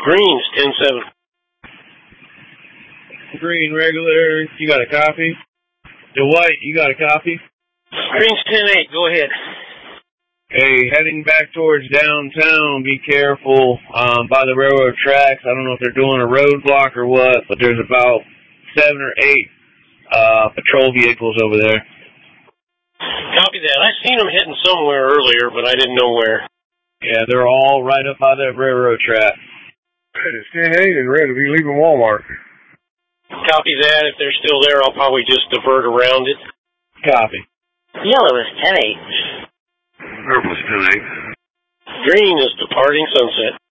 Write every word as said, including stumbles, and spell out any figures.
Green's ten seven. Green regular, you got a copy? The white, you got a copy? Green's ten eight, go ahead. Hey, heading back towards downtown, be careful um, by the railroad tracks. I don't know if they're doing a roadblock or what, but there's about seven or eight uh, patrol vehicles over there. Copy that. I seen them heading somewhere earlier, but I didn't know where. Yeah, they're all right up by that railroad track. It's ten eight and ready to be leaving Walmart. Copy that. If they're still there, I'll probably just divert around it. Copy. Yellow is ten eight. Purple is ten eight. Green is departing Sunset.